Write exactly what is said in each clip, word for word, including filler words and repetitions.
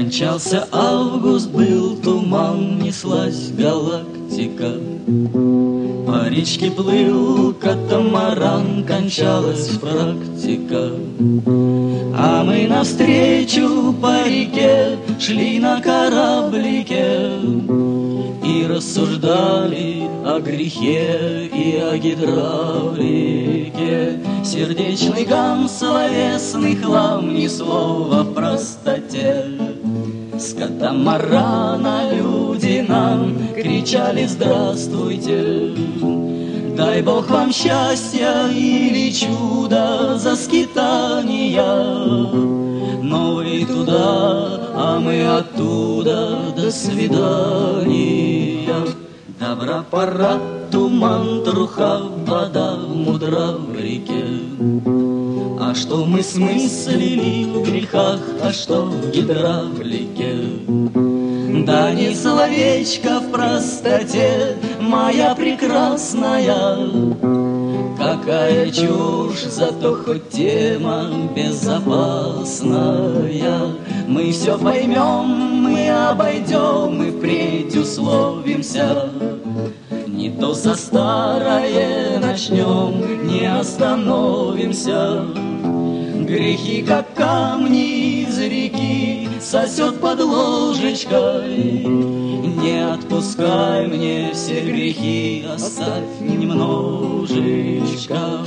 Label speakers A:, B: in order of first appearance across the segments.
A: Кончался август, был туман, неслась галактика. По речке плыл катамаран, кончалась практика. А мы навстречу по реке шли на кораблике и рассуждали о грехе и о гидравлике. Сердечный гам, словесный хлам, ни слова в простоте. С катамарана люди нам кричали «Здравствуйте!». Дай Бог вам счастья или чудо за скитания. Но вы туда, а мы оттуда, до свидания. Добра пора, туман, труха, вода мудра в реке. А что мы смыслили в грехах, а что в гидравлике? Да не словечко в простоте, моя прекрасная. Какая чушь, зато хоть тема безопасная. Мы все поймем, мы обойдем, мы впредь условимся. Не то за старое начнем, не остановимся. Грехи, как камни из реки, сосет под ложечкой. Не отпускай мне все грехи, оставь немножечко.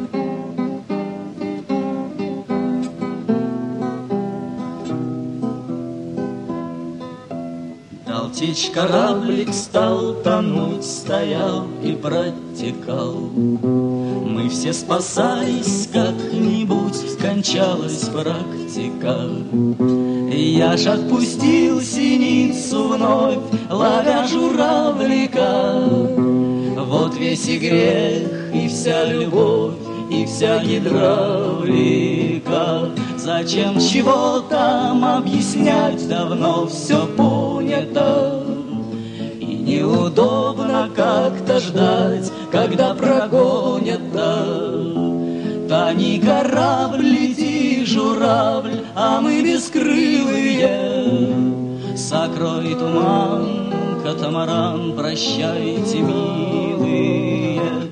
A: Дал течь кораблик, стал тонуть, стоял и протекал. Мы все спасались как-нибудь, кончалась практика. Я ж отпустил синицу вновь, ловя журавлика. Вот весь и грех, и вся любовь, и вся гидравлика. Зачем чего там объяснять, давно все понято. И неудобно как-то ждать, когда прогонят-то. Тони корабль, лети, журавль, а мы бескрылые. Сокрой туман, катамаран, прощайте, милые.